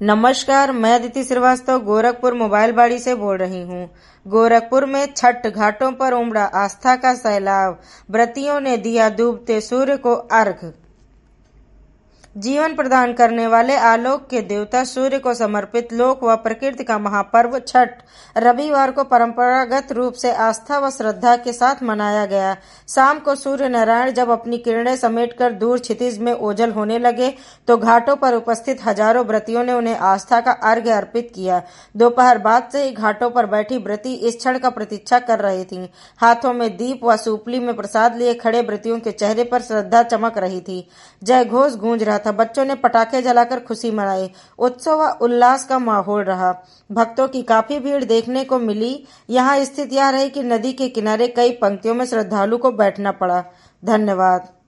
नमस्कार, मैं अदिति श्रीवास्तव गोरखपुर मोबाइल बाड़ी से बोल रही हूँ। गोरखपुर में छठ घाटों पर उमड़ा आस्था का सैलाब। व्रतियों ने दिया डूबते सूर्य को अर्घ्य। जीवन प्रदान करने वाले आलोक के देवता सूर्य को समर्पित लोक व प्रकृति का महापर्व छठ रविवार को परंपरागत रूप से आस्था व श्रद्धा के साथ मनाया गया। शाम को सूर्य नारायण जब अपनी किरणें समेटकर दूर क्षितिज में ओझल होने लगे तो घाटों पर उपस्थित हजारों व्रतियों ने उन्हें आस्था का अर्घ्य अर्पित किया। दोपहर बाद से ही घाटों पर बैठी व्रती इस क्षण का प्रतीक्षा कर रही थीं। हाथों में दीप व सूपली में प्रसाद लिए खड़े व्रतियों के चेहरे पर श्रद्धा चमक रही थी। जय घोष गूंज रहा था। बच्चों ने पटाखे जलाकर खुशी मनाई। उत्सव व उल्लास का माहौल रहा। भक्तों की काफी भीड़ देखने को मिली। यहाँ स्थिति यह रही कि नदी के किनारे कई पंक्तियों में श्रद्धालु को बैठना पड़ा। धन्यवाद।